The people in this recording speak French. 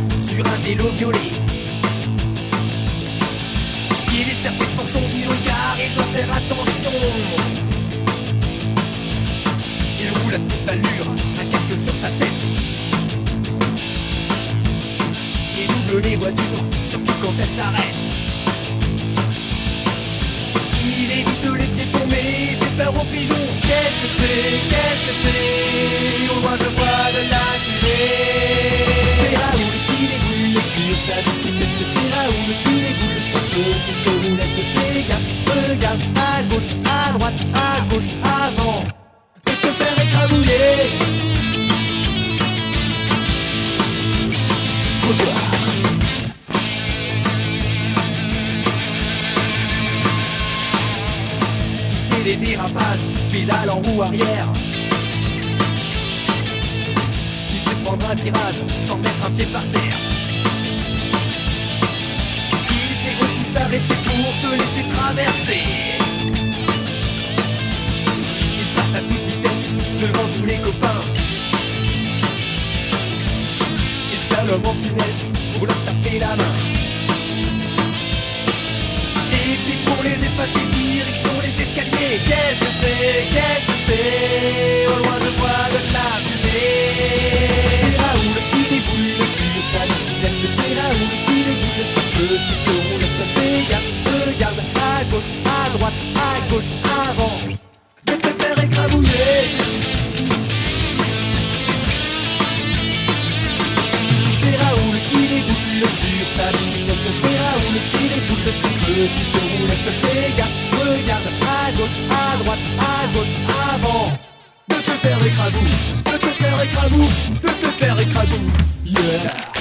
sur un vélo violet. Il est servi pour son guidon car il doit faire attention. Il roule à toute allure, un casque sur sa tête. Il double les voitures, surtout quand elles s'arrêtent. Il évite les piétons mais il fait peur aux pigeons. Qu'est-ce que c'est? On voit le voie de la cuvée. C'est Raoul qui déboule sur sa bicyclette. C'est Raoul qui déboule sur petite roulette. Fais gaffe, regarde à gauche, à droite, à gauche, avant de te faire écrabouiller. Trottoir. Il fait des dérapages, pédale en roue arrière. Il sait prendre un virage sans mettre un pied par terre. Il sait aussi s'arrêter pour te laisser traverser. Il passe à toute vitesse devant tous les copains. Et slalom en finesse pour leur taper la main. Et puis pour les épater, direction les escaliers. Qu'est-ce que c'est? Au loin je vois de la fumée. C'est Raoul qui déboule sur sa bicyclette. C'est Raoul qui déboule sur petite roulette. Fais gaffe, regarde à gauche, à droite, à gauche, avant de te faire écrabouiller. C'est Raoul qui déboule sur sa bicyclette. C'est Raoul qui déboule sur petite roulette. Fais gaffe, regarde à gauche, à droite, à gauche, avant de te faire écrabouiller, de te faire écrabouiller, de te faire écrabouiller. Yeah.